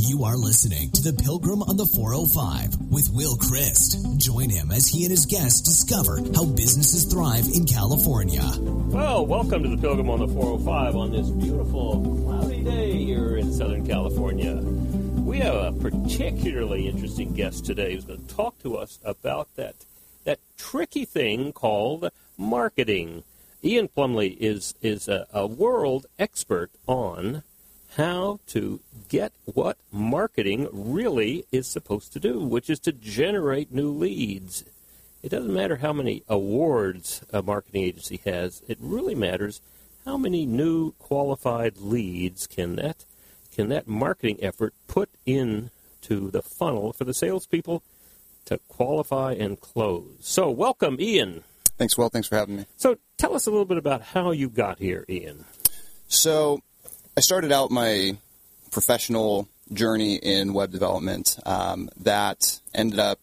You are listening to The Pilgrim on the 405 with Will Christ. Join him as he and his guests discover how businesses thrive in California. Well, welcome to The Pilgrim on the 405 on this beautiful, cloudy day here in Southern California. We have a particularly interesting guest today who's going to talk to us about that tricky thing called marketing. Ian Plumley is a world expert on how to get what marketing really is supposed to do, which is to generate new leads. It doesn't matter how many awards a marketing agency has. It really matters how many new qualified leads can that marketing effort put into the funnel for the salespeople to qualify and close. So welcome, Ian. Thanks, Will. Thanks for having me. So tell us a little bit about how you got here, Ian. So I started out my professional journey in web development. That ended up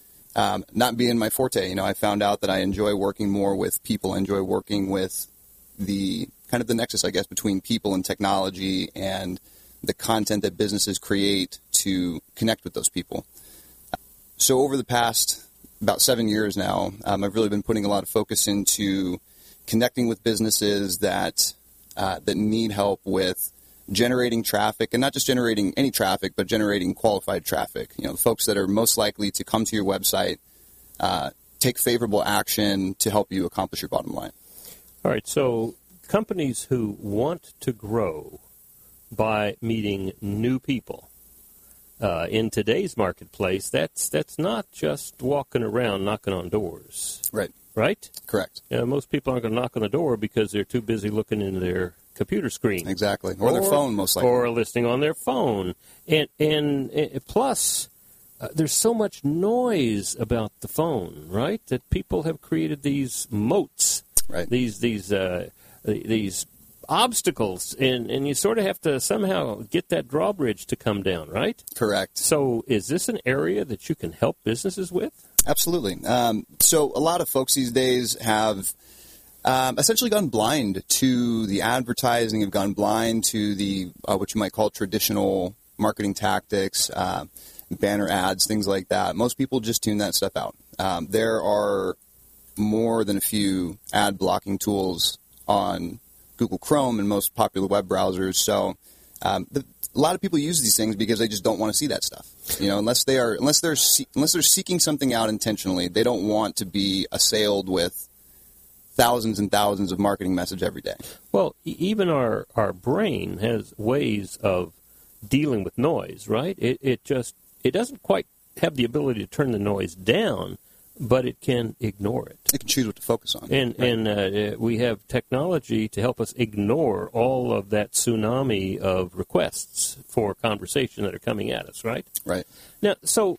not being my forte. You know, I found out that I enjoy working more with people. I enjoy working with the kind of the nexus, I guess, between people and technology and the content that businesses create to connect with those people. So over the past about 7 years now, I've really been putting a lot of focus into connecting with businesses that need help with generating traffic, and not just generating any traffic, but generating qualified traffic. You know, folks that are most likely to come to your website, take favorable action to help you accomplish your bottom line. All right, so companies who want to grow by meeting new people, in today's marketplace, that's not just walking around knocking on doors. Right. Right? Correct. Most people aren't going to knock on the door because they're too busy looking into their computer screen. Exactly. Or their phone, most likely. Or listening on their phone. And plus, there's so much noise about the phone, right, that people have created these moats, right? These obstacles, and you sort of have to somehow get that drawbridge to come down, right? Correct. So is this an area that you can help businesses with? Absolutely. So a lot of folks these days have essentially gone blind to the advertising, have gone blind to the what you might call traditional marketing tactics, banner ads, things like that. Most people just tune that stuff out. There are more than a few ad blocking tools on Google Chrome and most popular web browsers. So a lot of people use these things because they just don't want to see that stuff. You know, unless they're seeking something out intentionally, they don't want to be assailed with thousands and thousands of marketing message every day. Well, even our brain has ways of dealing with noise, right? It doesn't quite have the ability to turn the noise down, but it can ignore it. It can choose what to focus on. And we have technology to help us ignore all of that tsunami of requests for conversation that are coming at us, right? Right. Now, so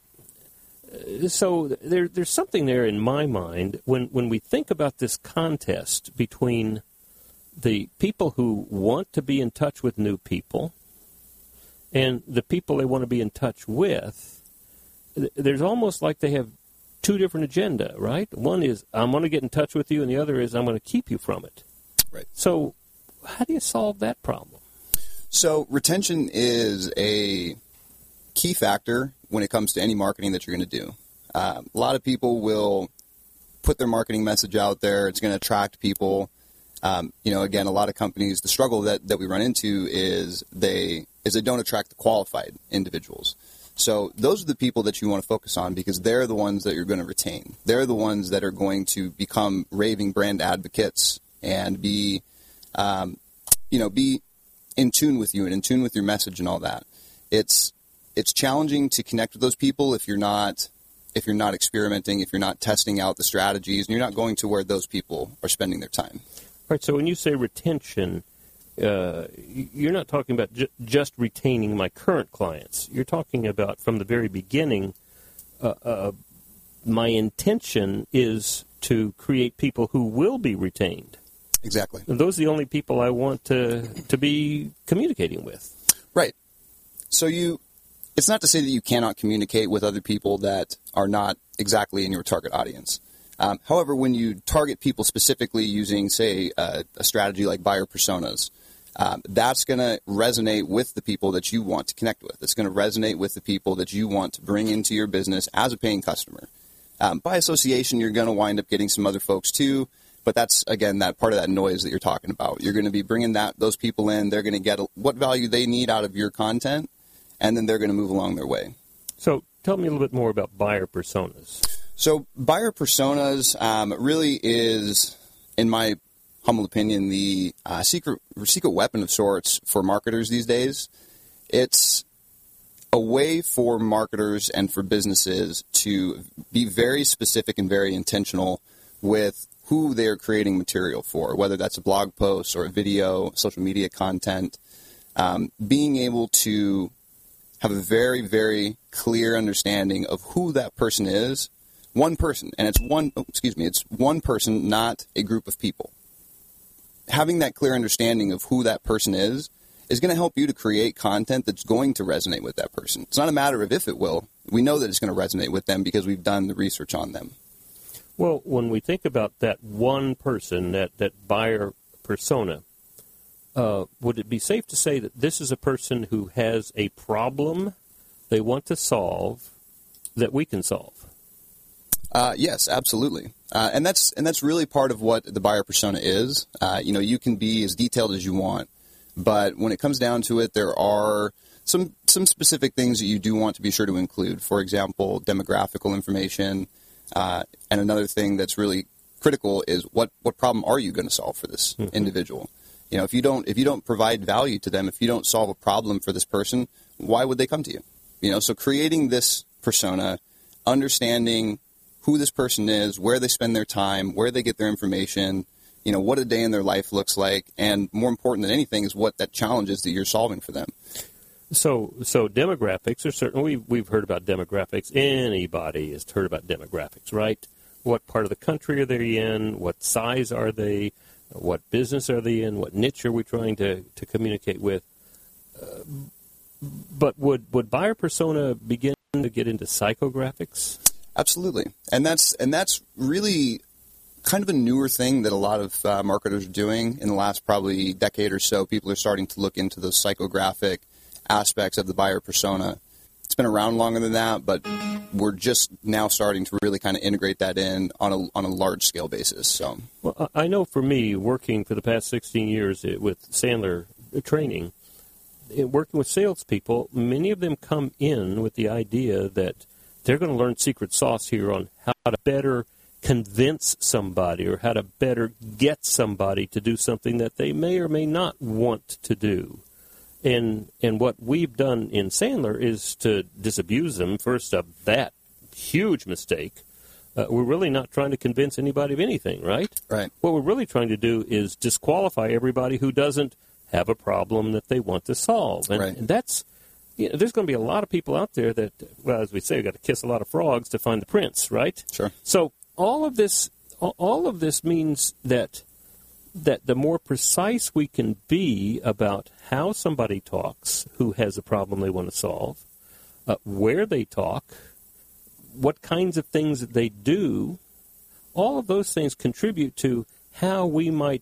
there's something there in my mind when we think about this contest between the people who want to be in touch with new people and the people they want to be in touch with. There's almost like they have two different agenda, right? One is I'm going to get in touch with you, and the other is I'm going to keep you from it. Right. So how do you solve that problem? So retention is a key factor when it comes to any marketing that you're going to do. A lot of people will put their marketing message out there. It's going to attract people. Again, a lot of companies, the struggle that we run into is they don't attract the qualified individuals. So those are the people that you want to focus on because they're the ones that you're going to retain. They're the ones that are going to become raving brand advocates and be in tune with you and in tune with your message and all that. It's challenging to connect with those people if you're not experimenting, if you're not testing out the strategies, and you're not going to where those people are spending their time. All right. So when you say retention, you're not talking about just retaining my current clients. You're talking about from the very beginning, my intention is to create people who will be retained. Exactly. And those are the only people I want to be communicating with. Right. So it's not to say that you cannot communicate with other people that are not exactly in your target audience. However, when you target people specifically using, say, a strategy like buyer personas, That's going to resonate with the people that you want to connect with. It's going to resonate with the people that you want to bring into your business as a paying customer. By association, you're going to wind up getting some other folks too, but that's, again, that part of that noise that you're talking about. You're going to be bringing those people in. They're going to get what value they need out of your content, and then they're going to move along their way. So tell me a little bit more about buyer personas. So buyer personas really is, in my humble opinion, the secret weapon of sorts for marketers these days. It's a way for marketers and for businesses to be very specific and very intentional with who they're creating material for, whether that's a blog post or a video, social media content. Being able to have a very, very clear understanding of who that person is, one person, and it's one person, not a group of people. Having that clear understanding of who that person is going to help you to create content that's going to resonate with that person. It's not a matter of if it will. We know that it's going to resonate with them because we've done the research on them. Well, when we think about that one person, that buyer persona, would it be safe to say that this is a person who has a problem they want to solve that we can solve? Yes, absolutely. And that's really part of what the buyer persona is. You can be as detailed as you want, but when it comes down to it, there are some specific things that you do want to be sure to include. For example, demographical information, and another thing that's really critical is what problem are you going to solve for this individual? If you don't provide value to them, if you don't solve a problem for this person, why would they come to you? So creating this persona, understanding who this person is, where they spend their time, where they get their information, what a day in their life looks like, and more important than anything is what that challenge is that you're solving for them. So demographics are certainly, we've heard about demographics. Anybody has heard about demographics, right? What part of the country are they in? What size are they? What business are they in? What niche are we trying to communicate with? But would buyer persona begin to get into psychographics? Absolutely. And that's really kind of a newer thing that a lot of marketers are doing in the last probably decade or so. People are starting to look into those psychographic aspects of the buyer persona. It's been around longer than that, but we're just now starting to really kind of integrate that in on a large scale basis. So, well, I know for me, working for the past 16 years with Sandler training, working with salespeople, many of them come in with the idea that they're going to learn secret sauce here on how to better convince somebody or how to better get somebody to do something that they may or may not want to do. And what we've done in Sandler is to disabuse them, first, of that huge mistake. We're really not trying to convince anybody of anything, right? Right. What we're really trying to do is disqualify everybody who doesn't have a problem that they want to solve. And, right. And that's, there's going to be a lot of people out there that, well, as we say, we've got to kiss a lot of frogs to find the prince, right? Sure. So all of this means that the more precise we can be about how somebody talks who has a problem they want to solve, where they talk, what kinds of things that they do, all of those things contribute to how they might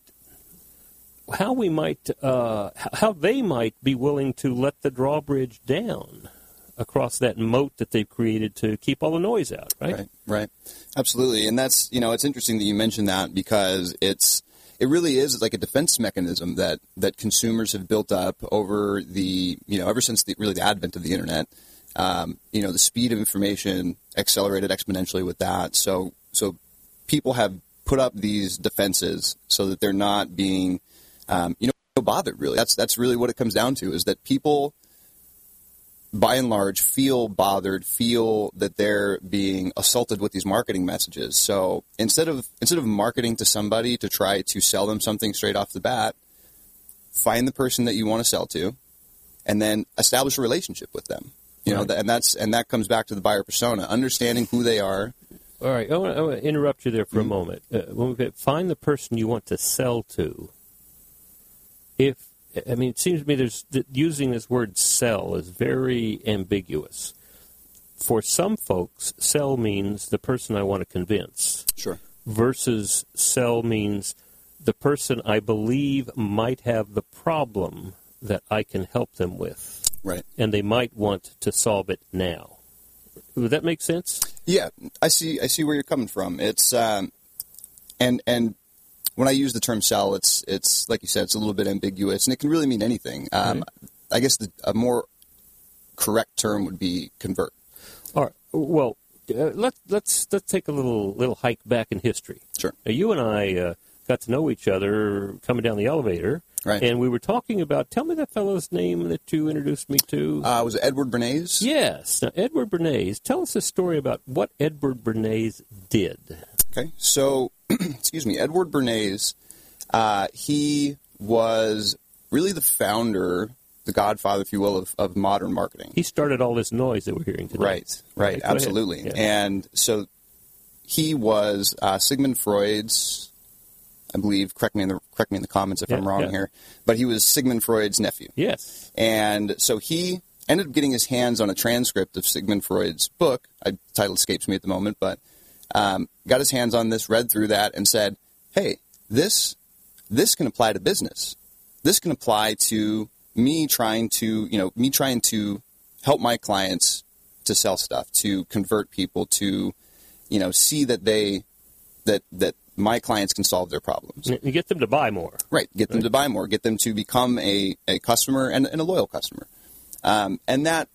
be willing to let the drawbridge down across that moat that they've created to keep all the noise out, right? Right. Absolutely. And that's, it's interesting that you mentioned that because it really is like a defense mechanism that consumers have built up over ever since the advent of the internet. The speed of information accelerated exponentially with that. So people have put up these defenses so that they're not being, bothered, really. That's really what it comes down to, is that people, by and large, feel bothered, feel that they're being assaulted with these marketing messages. So instead of marketing to somebody to try to sell them something straight off the bat, find the person that you want to sell to, and then establish a relationship with them. And that comes back to the buyer persona, understanding who they are. All right, I want to interrupt you there for a moment. When we find the person you want to sell to, it seems to me that using this word sell is very ambiguous. For some folks, sell means the person I want to convince. Sure. Versus sell means the person I believe might have the problem that I can help them with. Right. And they might want to solve it now. Would that make sense? Yeah, I see where you're coming from. It's and when I use the term sell, it's like you said, it's a little bit ambiguous, and it can really mean anything. I guess a more correct term would be convert. All right. Well, let's take a little hike back in history. Sure. Now, you and I got to know each other coming down the elevator, right? And we were talking about. Tell me that fellow's name that you introduced me to. Was it Edward Bernays? Yes. Now, Edward Bernays. Tell us a story about what Edward Bernays did. Okay. So, excuse me, Edward Bernays. He was really the founder, the godfather, if you will, of modern marketing. He started all this noise that we're hearing today. Right, absolutely. Yeah. And so he was Sigmund Freud's, I believe, correct me in the comments if I'm wrong here, but he was Sigmund Freud's nephew. Yes. And so he ended up getting his hands on a transcript of Sigmund Freud's book. The title escapes me at the moment, but got his hands on this, read through that, and said, hey, this can apply to business. This can apply to me trying to help my clients to sell stuff, to convert people, to, see that my clients can solve their problems. You get them to buy more. Right. Get them to buy more. Get them to become a customer and a loyal customer. And that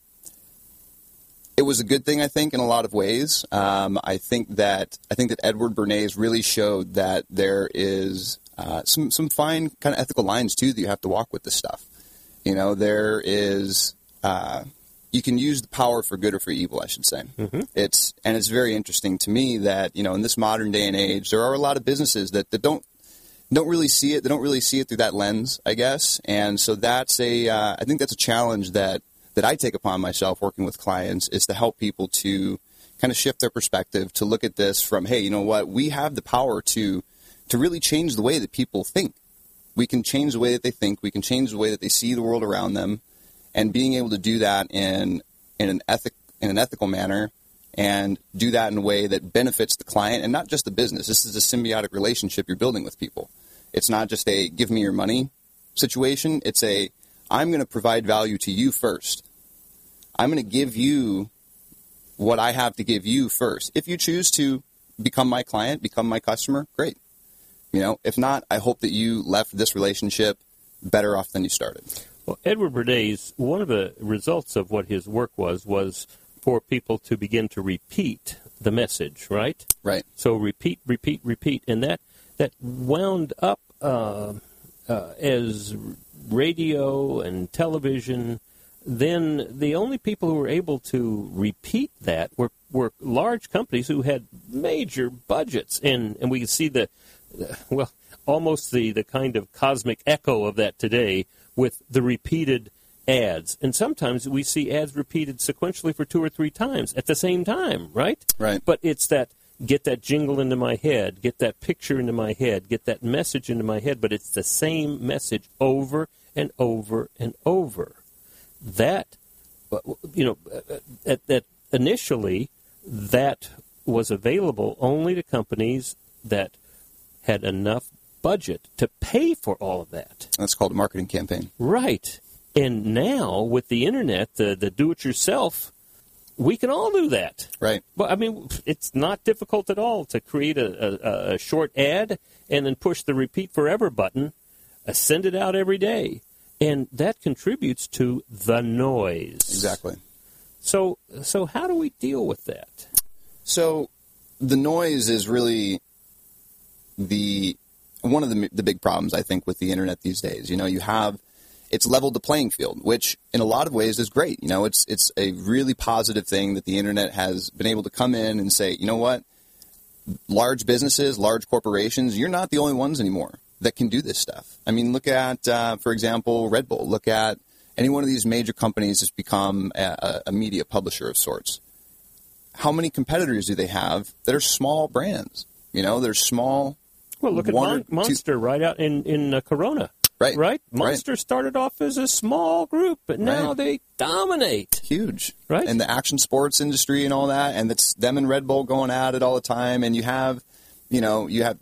it was a good thing, I think, in a lot of ways. I think that Edward Bernays really showed that there is some fine kind of ethical lines too that you have to walk with this stuff. There is you can use the power for good or for evil, I should say. Mm-hmm. It's very interesting to me that in this modern day and age, there are a lot of businesses that don't really see it. They don't really see it through that lens, I guess. And so that's I think that's a challenge that I take upon myself working with clients, is to help people to kind of shift their perspective, to look at this from, hey, you know what, we have the power to really change the way that people think. We can change the way that they think. We can change the way that they see the world around them, and being able to do that in an ethical manner, and do that in a way that benefits the client and not just the business. This is a symbiotic relationship you're building with people. It's not just a give me your money situation. It's a I'm going to provide value to you first. I'm going to give you what I have to give you first. If you choose to become my client, become my customer, great. If not, I hope that you left this relationship better off than you started. Well, Edward Bernays, one of the results of what his work was for people to begin to repeat the message, right? Right. So repeat, and that wound up as radio and television. Then the only people who were able to repeat that were large companies who had major budgets, and we can see almost the kind of cosmic echo of that today with the repeated ads. And sometimes we see ads repeated sequentially for 2 or 3 times at the same time, right? Right. But it's that, get that jingle into my head, get that picture into my head, get that message into my head, but it's the same message over and over and over. That, initially, that was available only to companies that had enough budget to pay for all of that. That's called a marketing campaign. Right. And now, with the internet, the do-it-yourself, we can all do that. Right. Well, I mean, it's not difficult at all to create a short ad and then push the repeat forever button, send it out every day. And that contributes to the noise. Exactly. So how do we deal with that? So the noise is really one of the big problems, I think, with the internet these days. It's leveled the playing field, which in a lot of ways is great. It's a really positive thing that the internet has been able to come in and say, you know what, large businesses, large corporations, you're not the only ones anymore that can do this stuff. I mean, look at, for example, Red Bull. Look at any one of these major companies that's become a media publisher of sorts. How many competitors do they have that are small brands? They're small. Well, look at Monster right out in Corona. Right? Monster started off as a small group, but now they dominate. Huge. Right? And the action sports industry and all that, and it's them and Red Bull going at it all the time. And you have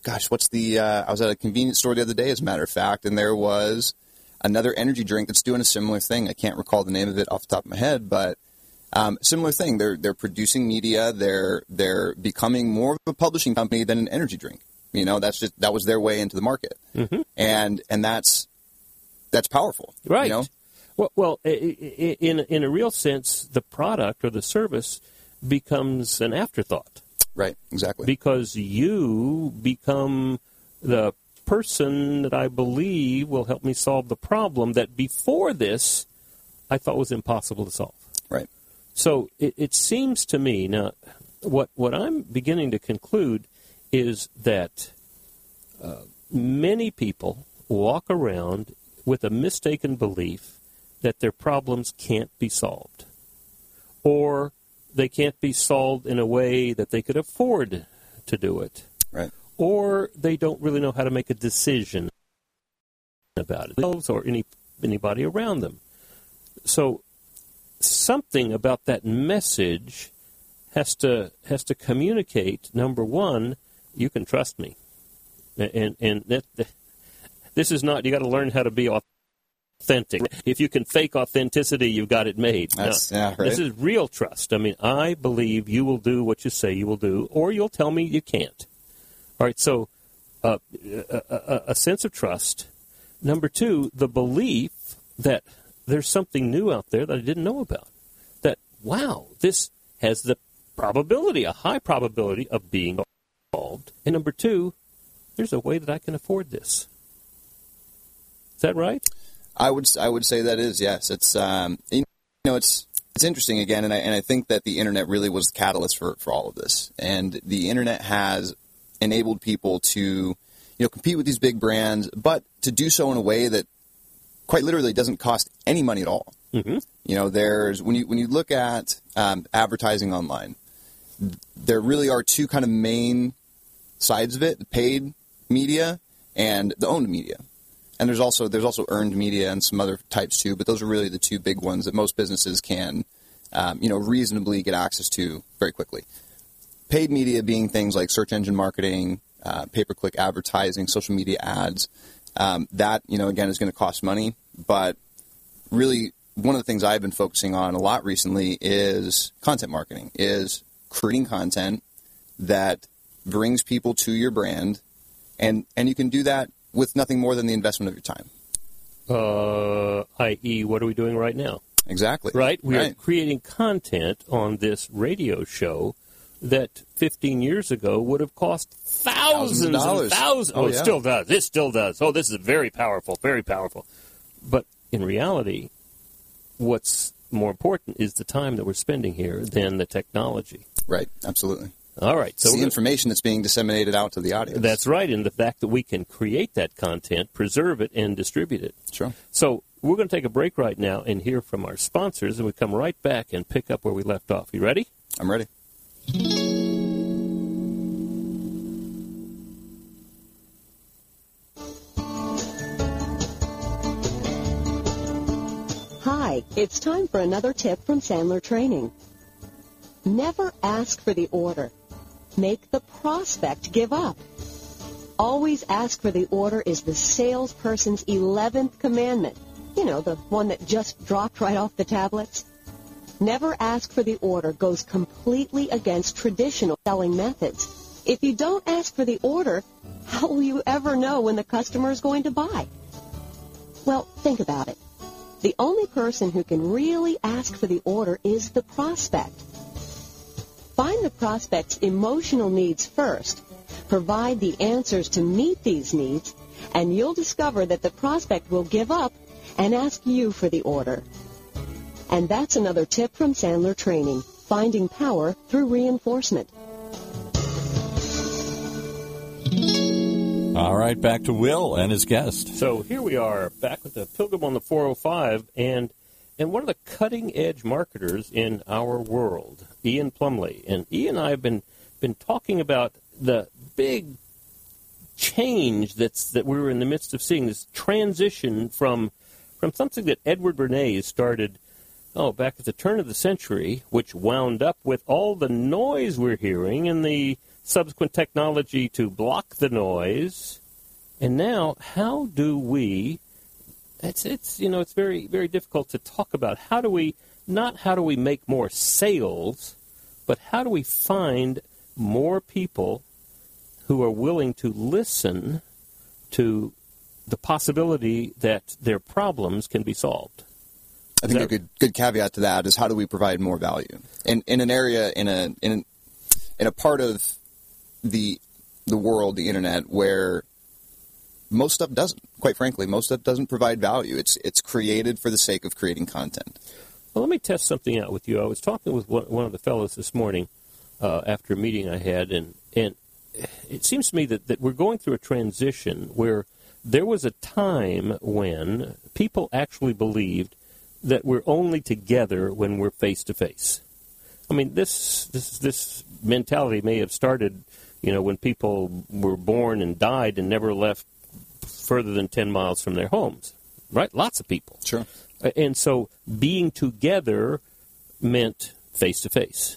I was at a convenience store the other day, as a matter of fact, and there was another energy drink that's doing a similar thing. I can't recall the name of it off the top of my head, but similar thing. They're producing media. They're becoming more of a publishing company than an energy drink. That was their way into the market, and that's powerful, right? Well, in a real sense, the product or the service becomes an afterthought. Right, exactly. Because you become the person that I believe will help me solve the problem that before this I thought was impossible to solve. Right. So it seems to me, now, what I'm beginning to conclude is that many people walk around with a mistaken belief that their problems can't be solved, or they can't be solved in a way that they could afford to do it. Right. Or they don't really know how to make a decision about it, or anybody around them. So something about that message has to communicate, number one, you can trust me. And this is not, you got to learn how to be authentic. If you can fake authenticity, you've got it made. Right. This is real trust. I mean, I believe you will do what you say you will do, or you'll tell me you can't. All right, so a sense of trust. Number two, the belief that there's something new out there that I didn't know about. That, wow, this has the probability, a high probability of being solved. And number two, there's a way that I can afford this. Is that right? I would say that is, yes. It's it's interesting again, and I think that the internet really was the catalyst for all of this. And the internet has enabled people to compete with these big brands, but to do so in a way that quite literally doesn't cost any money at all. Mm-hmm. There's when you look at advertising online, there really are two kind of main sides of it: the paid media and the owned media. And there's also earned media and some other types too, but those are really the two big ones that most businesses can, reasonably get access to very quickly. Paid media being things like search engine marketing, pay-per-click advertising, social media ads. That, again, is going to cost money. But really, one of the things I've been focusing on a lot recently is content marketing, is creating content that brings people to your brand. And you can do that with nothing more than the investment of your time. I.e., what are we doing right now? Exactly. Right? We are creating content on this radio show that 15 years ago would have cost thousands of dollars. It still does. It still does. Oh, this is very powerful, very powerful. But in reality, what's more important is the time that we're spending here than the technology. Right. Absolutely. All right. So it's the information that's being disseminated out to the audience. That's right, and the fact that we can create that content, preserve it, and distribute it. Sure. So we're going to take a break right now and hear from our sponsors, and we come right back and pick up where we left off. You ready? I'm ready. Hi, it's time for another tip from Sandler Training. Never ask for the order. Make the prospect give up. Always ask for the order is the salesperson's 11th commandment. The one that just dropped right off the tablets. Never ask for the order goes completely against traditional selling methods. If you don't ask for the order, how will you ever know when the customer is going to buy? Well, think about it. The only person who can really ask for the order is the prospect. Find the prospect's emotional needs first, provide the answers to meet these needs, and you'll discover that the prospect will give up and ask you for the order. And that's another tip from Sandler Training, finding power through reinforcement. All right, back to Will and his guest. So here we are, back with the Pilgrim on the 405, and one of the cutting-edge marketers in our world, Ian Plumley. And Ian and I have been talking about the big change that we were in the midst of seeing, this transition from something that Edward Bernays started, back at the turn of the century, which wound up with all the noise we're hearing and the subsequent technology to block the noise. And now, how do we? It's very, very difficult to talk about. How do we make more sales, but how do we find more people who are willing to listen to the possibility that their problems can be solved? I think a good caveat to that is, how do we provide more value in an area, in a part of the world, the internet, where most stuff doesn't. Quite frankly, most stuff doesn't provide value. It's created for the sake of creating content. Well, let me test something out with you. I was talking with one of the fellows this morning after a meeting I had, and it seems to me that we're going through a transition where there was a time when people actually believed that we're only together when we're face-to-face. I mean, this mentality may have started, when people were born and died and never left further than 10 miles from their homes, right? Lots of people. Sure. And so being together meant face-to-face.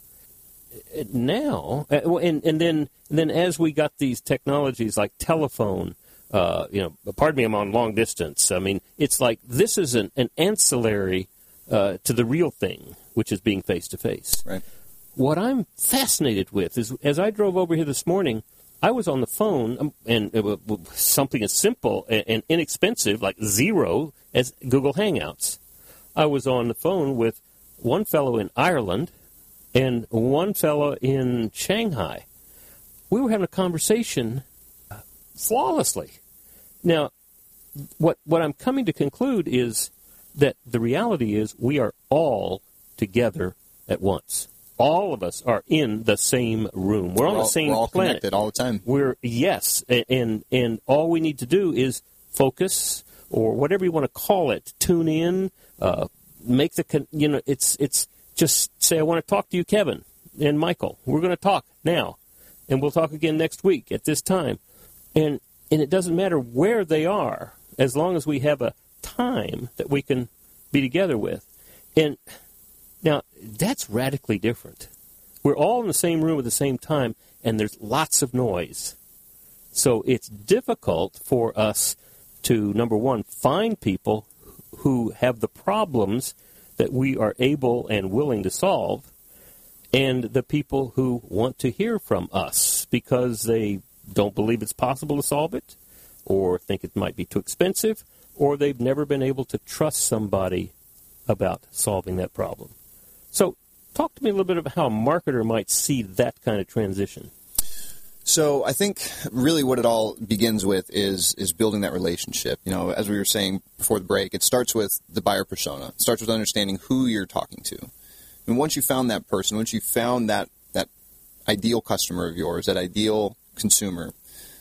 Now, and then as we got these technologies like telephone, pardon me, I'm on long distance. I mean, it's like this is an ancillary to the real thing, which is being face-to-face. Right. What I'm fascinated with is, as I drove over here this morning, I was on the phone, and something as simple and inexpensive like Zero as Google Hangouts. I was on the phone with one fellow in Ireland and one fellow in Shanghai. We were having a conversation flawlessly. Now, what I'm coming to conclude is that the reality is we are all together at once. All of us are in the same room. We're on the same planet. We're all connected all the time. Yes, and all we need to do is focus, or whatever you want to call it, tune in, make it's just say, I want to talk to you, Kevin and Michael. We're going to talk now, and we'll talk again next week at this time. And it doesn't matter where they are, as long as we have a time that we can be together with. And now, that's radically different. We're all in the same room at the same time, and there's lots of noise. So it's difficult for us to, number one, find people who have the problems that we are able and willing to solve, and the people who want to hear from us because they don't believe it's possible to solve it, or think it might be too expensive, or they've never been able to trust somebody about solving that problem. So talk to me a little bit about how a marketer might see that kind of transition. So I think really what it all begins with is building that relationship. As we were saying before the break, it starts with the buyer persona. It starts with understanding who you're talking to. And once you found that person, once you found that ideal customer of yours, that ideal consumer,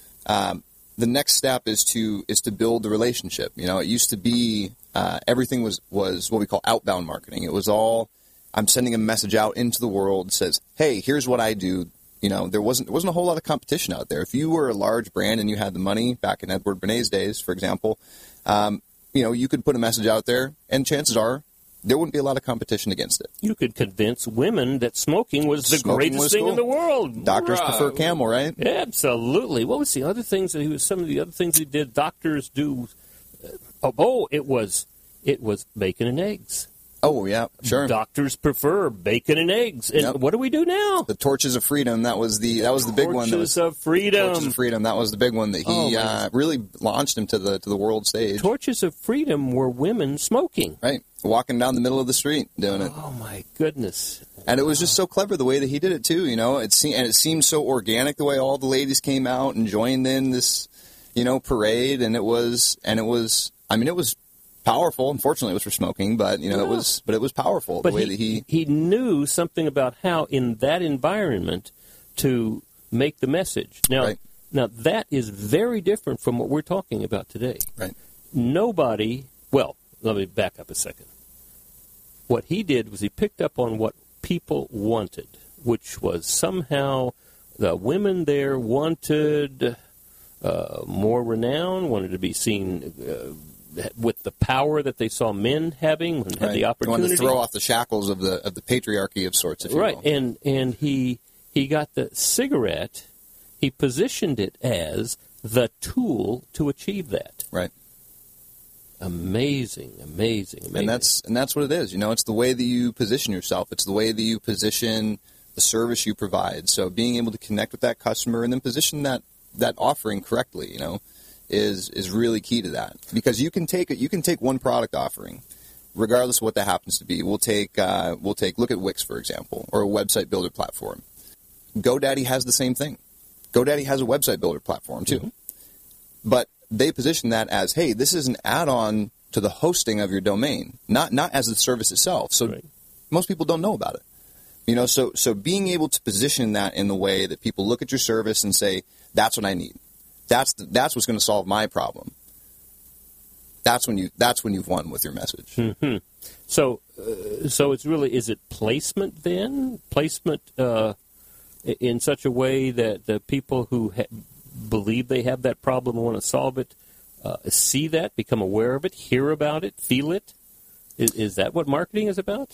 the next step is to build the relationship. It used to be everything was what we call outbound marketing. It was all, I'm sending a message out into the world that says, hey, here's what I do. There wasn't a whole lot of competition out there. If you were a large brand and you had the money, back in Edward Bernays' days, for example, you could put a message out there, and chances are there wouldn't be a lot of competition against it. You could convince women that smoking was the greatest thing in the world. Doctors prefer Camel, right? Absolutely. What was the other things that some of the other things he did? Doctors do. It was bacon and eggs. Oh, yeah, sure. Doctors prefer bacon and eggs. And What do we do now? The Torches of Freedom, that was the big one. Torches of Freedom. Torches of Freedom, that was the big one that he really launched him to the world stage. Torches of Freedom were women smoking. Right. Walking down the middle of the street doing it. Oh, my goodness. And it was just so clever the way that he did it, too. It seemed so organic the way all the ladies came out and joined in this, parade. And it was powerful. Unfortunately, it was for smoking, but it was powerful. But the way that he knew something about how in that environment to make the message. Now that is very different from what we're talking about today. Right. Nobody. Well, let me back up a second. What he did was he picked up on what people wanted, which was somehow the women there wanted more renown, wanted to be seen with the power that they saw men having, and had the opportunity. They wanted to throw off the shackles of the patriarchy of sorts, if you will. And he he got the cigarette, he positioned it as the tool to achieve that. Right. Amazing. And that's what it is. It's the way that you position yourself. It's the way that you position the service you provide. So being able to connect with that customer and then position that offering correctly, is really key to that. Because you can take one product offering, regardless of what that happens to be. Look at Wix, for example, or a website builder platform. GoDaddy has the same thing. GoDaddy has a website builder platform too. Mm-hmm. But they position that as, hey, this is an add-on to the hosting of your domain, not as the service itself. So right. Most people don't know about it. So being able to position that in the way that people look at your service and say, that's what I need. That's what's going to solve my problem. That's when you've won with your message. Mm-hmm. So it's really, is it placement then? Placement in such a way that the people who believe they have that problem and want to solve it see that, become aware of it, hear about it, feel it? Is that what marketing is about?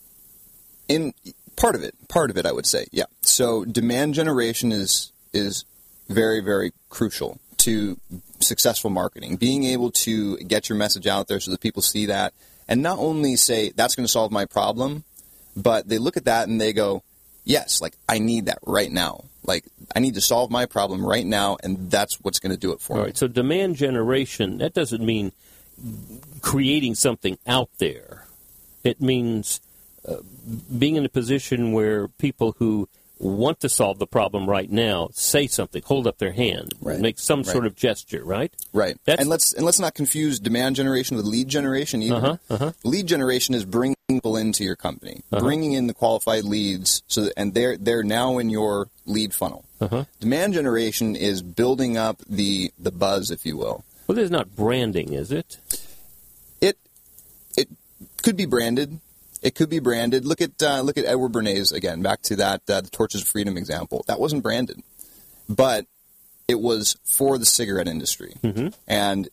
In part of it, I would say, yeah. So demand generation is very, very crucial to successful marketing. Being able to get your message out there so that people see that and not only say, that's going to solve my problem, but they look at that and they go, yes, like, I need that right now. Like, I need to solve my problem right now, and that's what's going to do it for me. All right, so demand generation, that doesn't mean creating something out there. It means being in a position where people who want to solve the problem right now say something, hold up their hand, right. Make some sort of gesture, right? Right. And let's not confuse demand generation with lead generation either. Lead generation is bringing people into your company, bringing in the qualified leads, and they're now in your lead funnel. Demand generation is building up the buzz, if you will. Well, there's not branding, is it? It could be branded. It could be branded. Look at Edward Bernays again. Back to that the Torches of Freedom example. That wasn't branded, but it was for the cigarette industry, and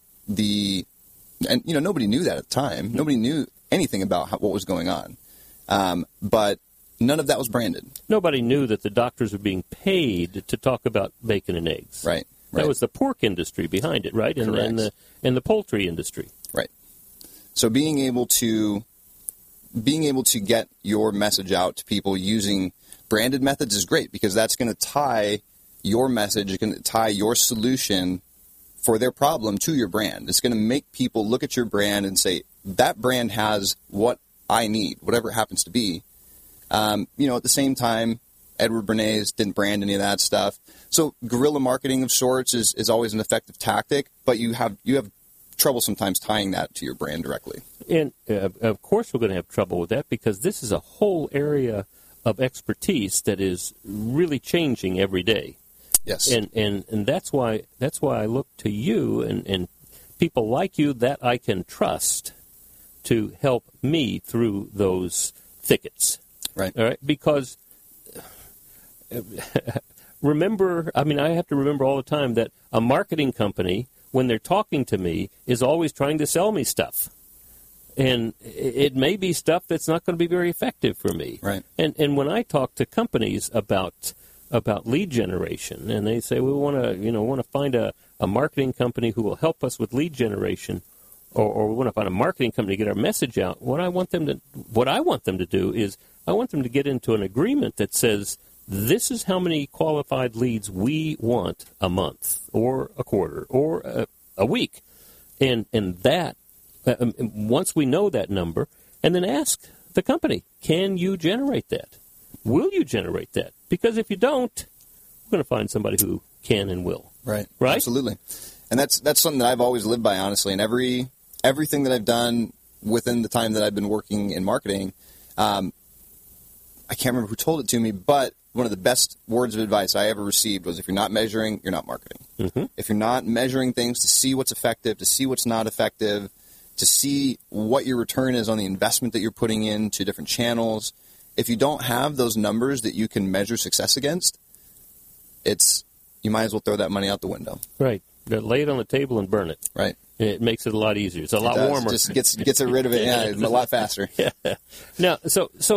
nobody knew that at the time. Nobody knew anything about what was going on, but none of that was branded. Nobody knew that the doctors were being paid to talk about bacon and eggs. Right. That was the pork industry behind it, right? And the poultry industry. Right. So being able to get your message out to people using branded methods is great, because that's going to tie your message, it's going to tie your solution for their problem to your brand. It's going to make people look at your brand and say, that brand has what I need, whatever it happens to be. At the same time, Edward Bernays didn't brand any of that stuff. So guerrilla marketing of sorts is always an effective tactic, but you have trouble sometimes tying that to your brand directly. And, of course, we're going to have trouble with that, because this is a whole area of expertise that is really changing every day. Yes. And that's why I look to you and people like you that I can trust to help me through those thickets. Right. All right? Because remember, I have to remember all the time that a marketing company, when they're talking to me, is always trying to sell me stuff. And it may be stuff that's not going to be very effective for me. Right. And when I talk to companies about lead generation, and they say, we want to find a marketing company who will help us with lead generation, or we want to find a marketing company to get our message out, what I want them to do is I want them to get into an agreement that says, this is how many qualified leads we want a month or a quarter or a week. And that, once we know that number, and then ask the company, can you generate that? Will you generate that? Because if you don't, we're going to find somebody who can and will. Right. Right? Absolutely. And that's something that I've always lived by, honestly. And everything that I've done within the time that I've been working in marketing, I can't remember who told it to me, but one of the best words of advice I ever received was, if you're not measuring, you're not marketing. If you're not measuring things to see what's effective, to see what's not effective, to see what your return is on the investment that you're putting into different channels, if you don't have those numbers that you can measure success against, you might as well throw that money out the window. Right. Lay it on the table and burn it. Right. It makes it a lot easier. It's a lot warmer. It just gets it rid of it. Yeah, a lot faster. Yeah. Now, so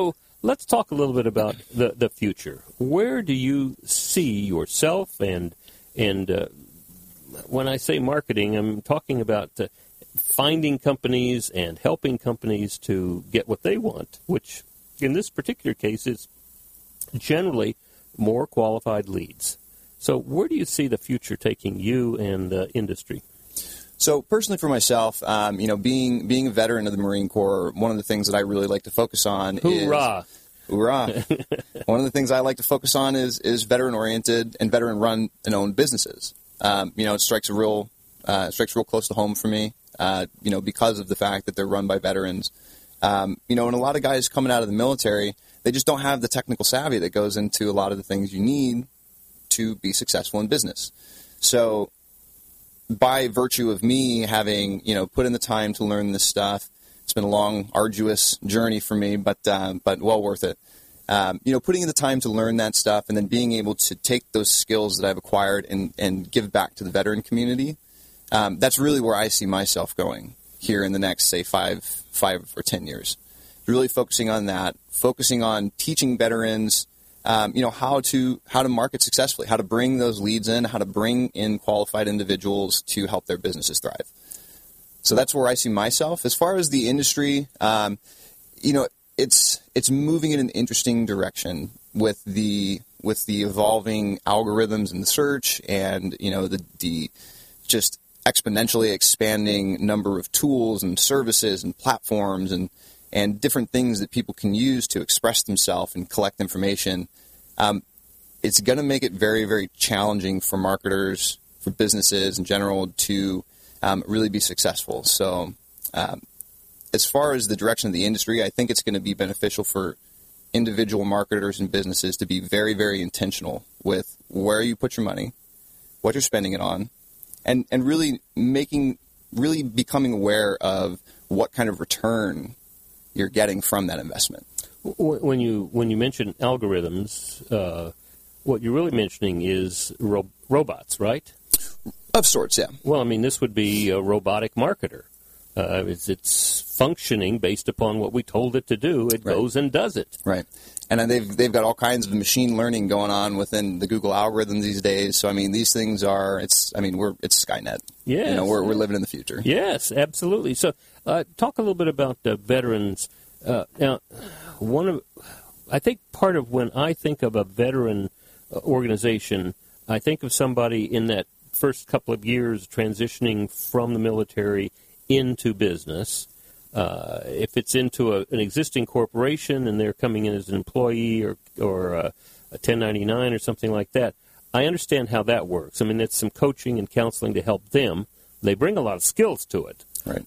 let's talk a little bit about the future. Where do you see yourself? And when I say marketing, I'm talking about finding companies and helping companies to get what they want, which in this particular case is generally more qualified leads. So where do you see the future taking you and the industry? So personally for myself, being a veteran of the Marine Corps, one of the things that I really like to focus on Hoorah! Hoorah! One of the things I like to focus on is veteran-oriented and veteran-run and owned businesses. It strikes real close to home for me, because of the fact that they're run by veterans. And a lot of guys coming out of the military, they just don't have the technical savvy that goes into a lot of the things you need to be successful in business. So by virtue of me having, put in the time to learn this stuff, it's been a long, arduous journey for me, but well worth it. Putting in the time to learn that stuff and then being able to take those skills that I've acquired and give back to the veteran community, that's really where I see myself going here in the next, say, 5 or 10 years. Really focusing on that, focusing on teaching veterans, how to market successfully, how to bring those leads in, how to bring in qualified individuals to help their businesses thrive. So that's where I see myself. As far as the industry, it's moving in an interesting direction with the evolving algorithms in the search and the just exponentially expanding number of tools and services and platforms and different things that people can use to express themselves and collect information. It's going to make it very, very challenging for marketers, for businesses in general to really be successful. So as far as the direction of the industry, I think it's going to be beneficial for individual marketers and businesses to be very, very intentional with where you put your money, what you're spending it on, and really becoming aware of what kind of return you're getting from that investment. When you mention algorithms, what you're really mentioning is robots, right? Of sorts, yeah. Well, I mean, this would be a robotic marketer. It's functioning based upon what we told it to do. It goes and does it. Right. And they've got all kinds of machine learning going on within the Google algorithms these days. So, I mean, these things it's Skynet. Yes. We're living in the future. Yes, absolutely. So, talk a little bit about veterans. Now, I think part of when I think of a veteran organization, I think of somebody in that first couple of years transitioning from the military into business. If it's into an existing corporation and they're coming in as an employee or a 1099 or something like that, I understand how that works. I mean, it's some coaching and counseling to help them. They bring a lot of skills to it. Right.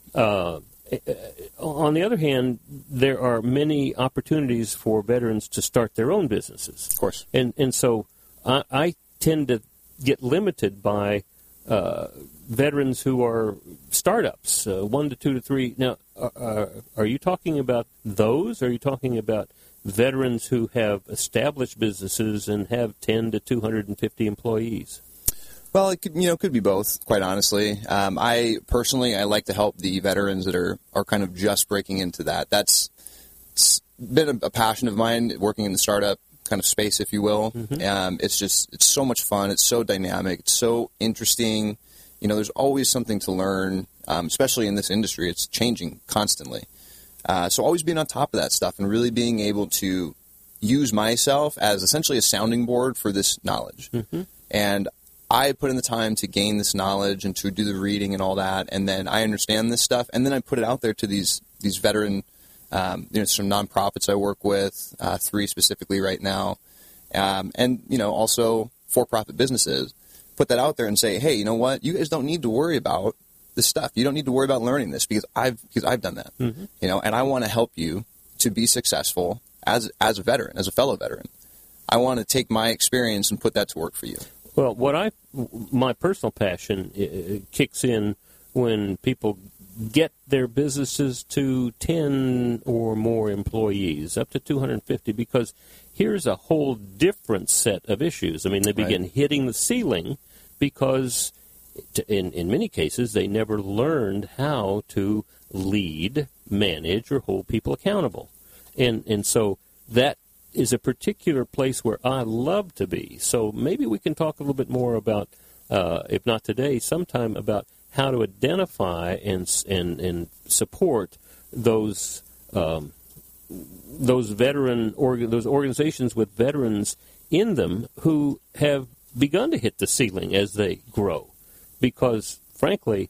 On the other hand, there are many opportunities for veterans to start their own businesses. Of course. And so I tend to get limited by veterans who are startups, 1 to 2 to 3. Now, are you talking about those? Or are you talking about veterans who have established businesses and have 10 to 250 employees? Well, it could be both, quite honestly. I personally like to help the veterans that are kind of just breaking into that. That's been a passion of mine, working in the startup kind of space, if you will. Mm-hmm. It's so much fun. It's so dynamic. It's so interesting. There's always something to learn, especially in this industry. It's changing constantly. So always being on top of that stuff and really being able to use myself as essentially a sounding board for this knowledge. Mm-hmm. And I put in the time to gain this knowledge and to do the reading and all that, and then I understand this stuff, and then I put it out there to these veteran, some nonprofits I work with, 3 specifically right now, and also for-profit businesses. Put that out there and say, hey, you know what? You guys don't need to worry about this stuff. You don't need to worry about learning this because I've done that. Mm-hmm. And I want to help you to be successful as a veteran, as a fellow veteran. I want to take my experience and put that to work for you. Well, my personal passion kicks in when people get their businesses to 10 or more employees, up to 250, because here's a whole different set of issues. I mean, they begin hitting the ceiling because in many cases they never learned how to lead, manage, or hold people accountable. And so that is a particular place where I love to be. So maybe we can talk a little bit more about, if not today, sometime about how to identify and support those those organizations with veterans in them who have begun to hit the ceiling as they grow. Because, frankly,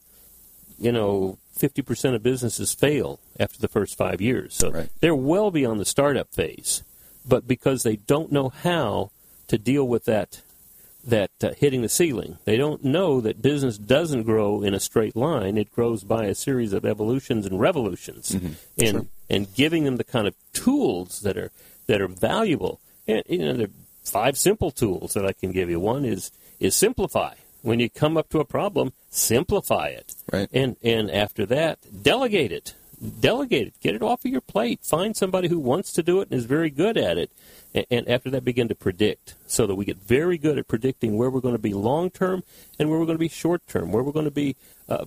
50% of businesses fail after the first 5 years. So they're well beyond the startup phase. But because they don't know how to deal with that hitting the ceiling, they don't know that business doesn't grow in a straight line. It grows by a series of evolutions and revolutions. Mm-hmm. And giving them the kind of tools that are valuable. And, there are 5 simple tools that I can give you. One is simplify. When you come up to a problem, simplify it. Right. And after that, delegate it. Delegate it. Get it off of your plate. Find somebody who wants to do it and is very good at it. And after that, begin to predict so that we get very good at predicting where we're going to be long-term and where we're going to be short-term, where we're going to be,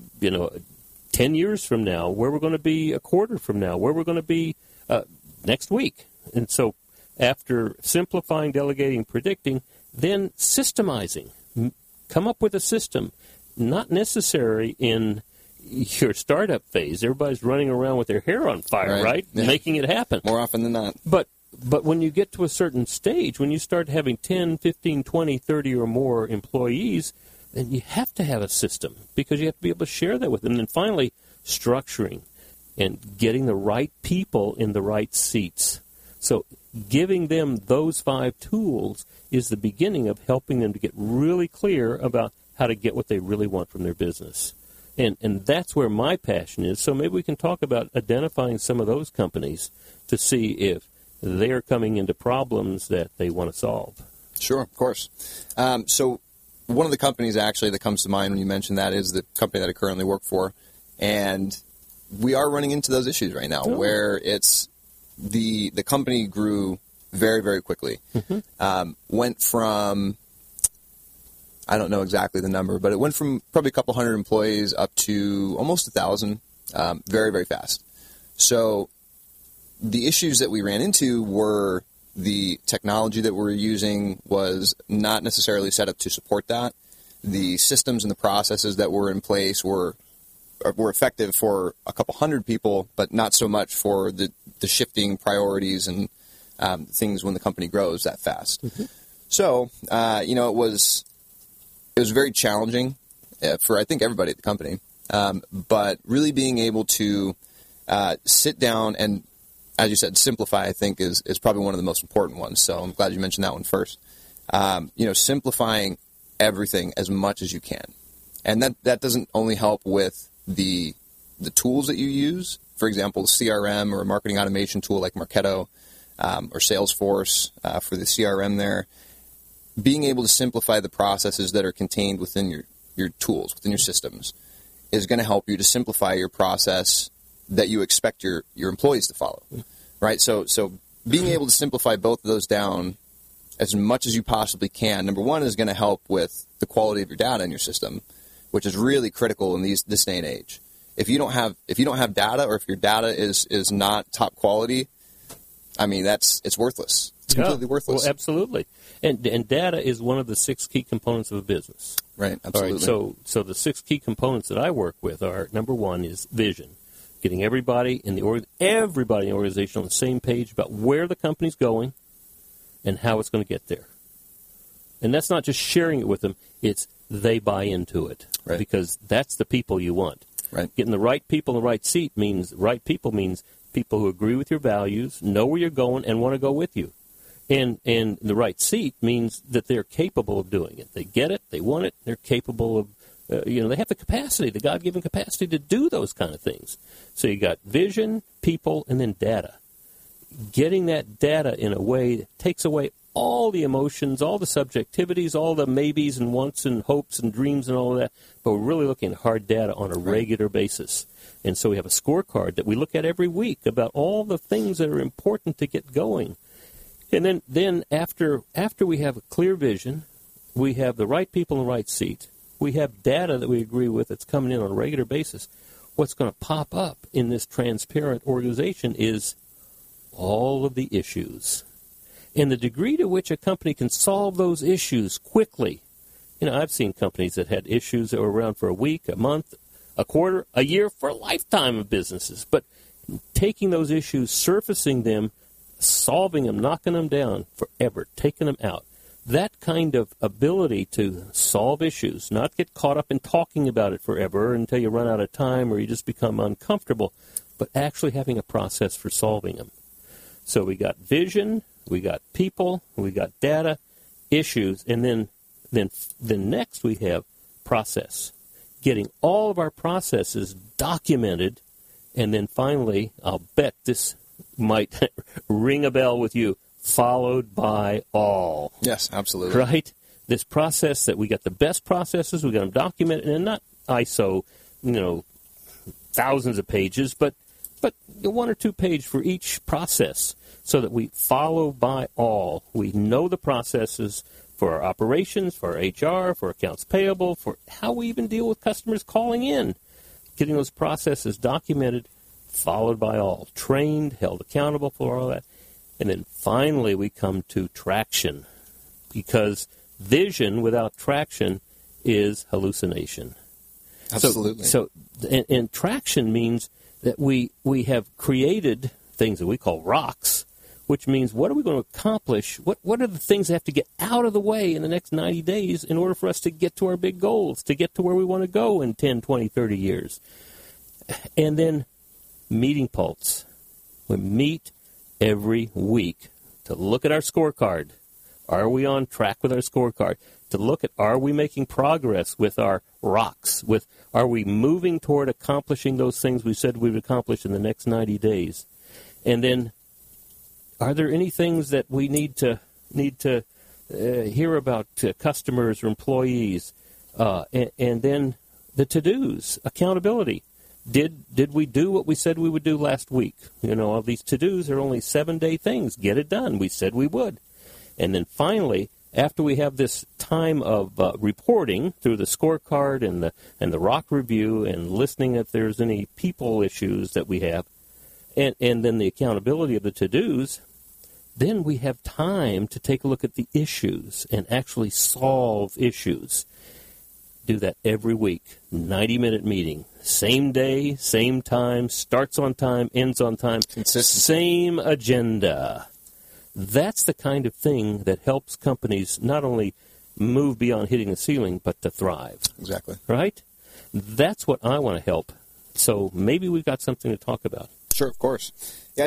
10 years from now, where we're going to be a quarter from now, where we're going to be next week. And so after simplifying, delegating, predicting, then systemizing. Come up with a system, not necessary in your startup phase. Everybody's running around with their hair on fire, right? Yeah. Making it happen. More often than not. But when you get to a certain stage, when you start having 10, 15, 20, 30 or more employees, then you have to have a system because you have to be able to share that with them. And then finally, structuring and getting the right people in the right seats. So giving them those 5 tools is the beginning of helping them to get really clear about how to get what they really want from their business. And that's where my passion is. So maybe we can talk about identifying some of those companies to see if they're coming into problems that they want to solve. Sure, of course. So one of the companies actually that comes to mind when you mentioned that is the company that I currently work for. And we are running into those issues right now where it's the company grew very, very quickly. Mm-hmm. Went from, I don't know exactly the number, but it went from probably a couple hundred employees up to almost 1,000 very, very fast. So the issues that we ran into were the technology that we're using was not necessarily set up to support that. The systems and the processes that were in place were effective for a couple hundred people, but not so much for the shifting priorities and things when the company grows that fast. Mm-hmm. So, it was very challenging for, I think, everybody at the company. But really being able to sit down and, as you said, simplify, I think, is probably one of the most important ones. So I'm glad you mentioned that one first. Simplifying everything as much as you can. And that doesn't only help with the tools that you use. For example, CRM or a marketing automation tool like Marketo or Salesforce for the CRM there. Being able to simplify the processes that are contained within your tools, within your systems, is going to help you to simplify your process that you expect your employees to follow, right? So being able to simplify both of those down as much as you possibly can, number one, is going to help with the quality of your data in your system, which is really critical in this day and age. If you don't have data, or if your data is not top quality, I mean it's worthless. It's completely worthless. Well, absolutely. And data is one of the 6 key components of a business. Right, absolutely. All right, so the 6 key components that I work with are, number one is vision. Getting everybody in the organization on the same page about where the company's going and how it's going to get there. And that's not just sharing it with them, it's they buy into it. Right. Because that's the people you want. Right. Getting the right people in the right seat means people who agree with your values, know where you're going, and want to go with you. And the right seat means that they're capable of doing it. They get it, they want it, they're capable of, they have the capacity, the God-given capacity to do those kind of things. So you got vision, people, and then data. Getting that data in a way that takes away all the emotions, all the subjectivities, all the maybes and wants and hopes and dreams and all of that, but we're really looking at hard data on a regular basis. And so we have a scorecard that we look at every week about all the things that are important to get going. And then after we have a clear vision, we have the right people in the right seat, we have data that we agree with that's coming in on a regular basis, what's going to pop up in this transparent organization is, all of the issues. And the degree to which a company can solve those issues quickly. I've seen companies that had issues that were around for a week, a month, a quarter, a year, for a lifetime of businesses. But taking those issues, surfacing them, solving them, knocking them down forever, taking them out. That kind of ability to solve issues, not get caught up in talking about it forever until you run out of time or you just become uncomfortable, but actually having a process for solving them. So we got vision, we got people, we got data, issues, and then next we have process. Getting all of our processes documented, and then finally, I'll bet this might ring a bell with you, followed by all. Yes, absolutely. Right? This process that we got the best processes, we got them documented, and not ISO, thousands of pages, but 1 or 2 page for each process, so that we follow by all. We know the processes for our operations, for our HR, for accounts payable, for how we even deal with customers calling in. Getting those processes documented, followed by all. Trained, held accountable for all that. And then finally we come to traction, because vision without traction is hallucination. Absolutely. And traction means that we have created things that we call rocks, which means what are we going to accomplish? What are the things that have to get out of the way in the next 90 days in order for us to get to our big goals, to get to where we want to go in 10, 20, 30 years? And then meeting pulse. We meet every week to look at our scorecard. Are we on track with our scorecard? To look at, are we making progress with our rocks? Are we moving toward accomplishing those things we said we would accomplish in the next 90 days? And then, are there any things that we need to hear about to customers or employees? And then the to-dos, accountability. Did we do what we said we would do last week? All these to-dos are only 7-day things. Get it done. We said we would. And then finally, after we have this time of reporting through the scorecard and the rock review and listening if there's any people issues that we have, and then the accountability of the to-dos, then we have time to take a look at the issues and actually solve issues. Do that every week. 90-minute meeting. Same day, same time, starts on time, ends on time. Consistency. Same agenda. That's the kind of thing that helps companies not only move beyond hitting the ceiling, but to thrive. Exactly. Right? That's what I want to help. So maybe we've got something to talk about. Sure, of course. Yeah,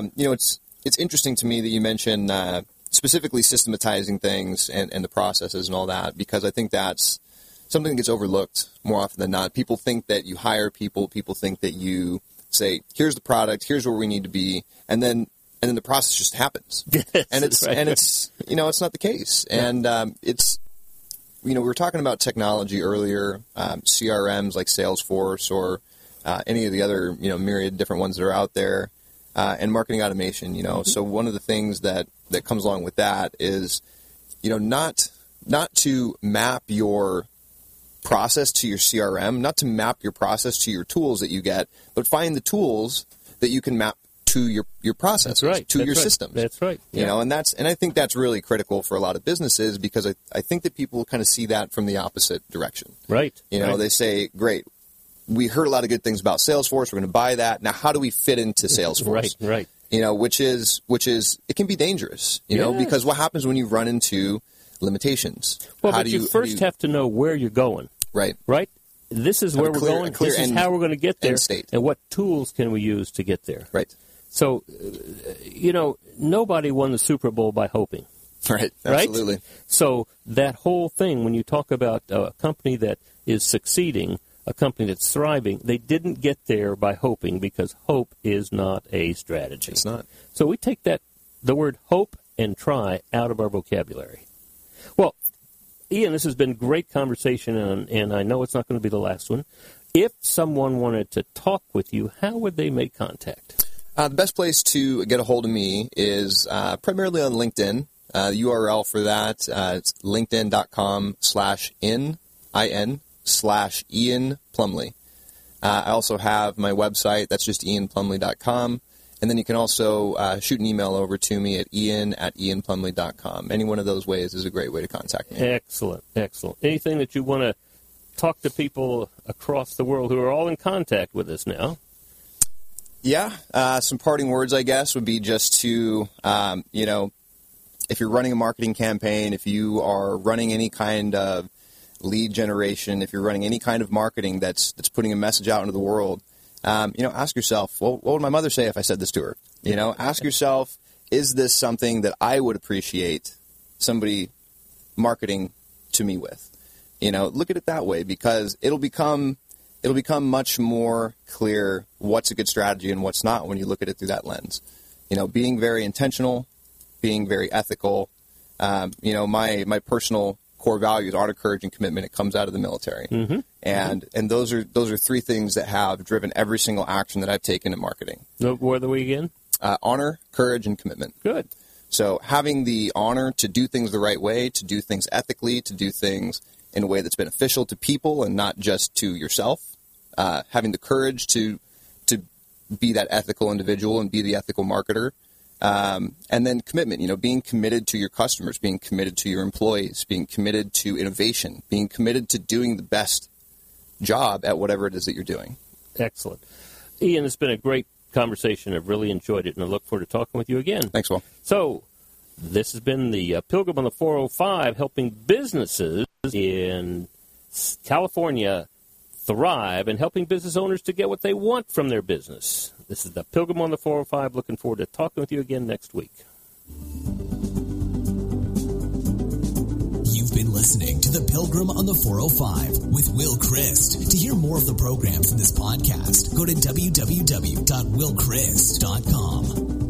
it's interesting to me that you mentioned specifically systematizing things and the processes and all that, because I think that's something that gets overlooked more often than not. People think that you hire people. People think that you say, here's the product, here's where we need to be, and then the process just happens. Yes, and it's right. and it's it's not the case. Yeah. And it's we were talking about technology earlier, CRMs like Salesforce or any of the other myriad different ones that are out there, and marketing automation. Mm-hmm. So one of the things that comes along with that is not to map your process to your CRM, not to map your process to your tools that you get, but find the tools that you can map to your processes, your systems. That's right. And I think that's really critical for a lot of businesses, because I think that people kind of see that from the opposite direction. Right. They say, great, we heard a lot of good things about Salesforce, we're going to buy that. Now, how do we fit into Salesforce? Right. Which is it can be dangerous, because what happens when you run into limitations? Well, but you first have to know where you're going. Right. Right? This is where we're going. This is how we're going to get there. And what tools can we use to get there? Right. So, nobody won the Super Bowl by hoping. Right. Absolutely. Right? So that whole thing, when you talk about a company that is succeeding, a company that's thriving, they didn't get there by hoping, because hope is not a strategy. It's not. So we take the word hope and try out of our vocabulary. Well, Ian, this has been great conversation, and I know it's not going to be the last one. If someone wanted to talk with you, how would they make contact? The best place to get a hold of me is primarily on LinkedIn. The URL for that, it's linkedin.com/Ian Plumley. I also have my website. That's just ianplumley.com. And then you can also shoot an email over to me at ian@ianplumley.com. Any one of those ways is a great way to contact me. Excellent, excellent. Anything that you want to talk to people across the world who are all in contact with us now? Yeah, some parting words, I guess, would be just to, if you're running a marketing campaign, if you are running any kind of lead generation, if you're running any kind of marketing that's putting a message out into the world, ask yourself, well, what would my mother say if I said this to her? Ask yourself, is this something that I would appreciate somebody marketing to me with? Look at it that way, because it'll become much more clear what's a good strategy and what's not when you look at it through that lens. Being very intentional, being very ethical. My personal core values, honor, courage, and commitment. It comes out of the military, and those are three things that have driven every single action that I've taken in marketing. What were we again? Honor, courage, and commitment. Good. So having the honor to do things the right way, to do things ethically, to do things in a way that's beneficial to people and not just to yourself. Having the courage to be that ethical individual and be the ethical marketer. And then commitment, being committed to your customers, being committed to your employees, being committed to innovation, being committed to doing the best job at whatever it is that you're doing. Excellent. Ian, it's been a great conversation. I've really enjoyed it, and I look forward to talking with you again. Thanks, Will. So, this has been the Pilgrim on the 405, helping businesses in California thrive and helping business owners to get what they want from their business. This is the Pilgrim on the 405. Looking forward to talking with you again next week. You've been listening to the Pilgrim on the 405 with Will Christ. To hear more of the programs in this podcast, go to www.willchrist.com.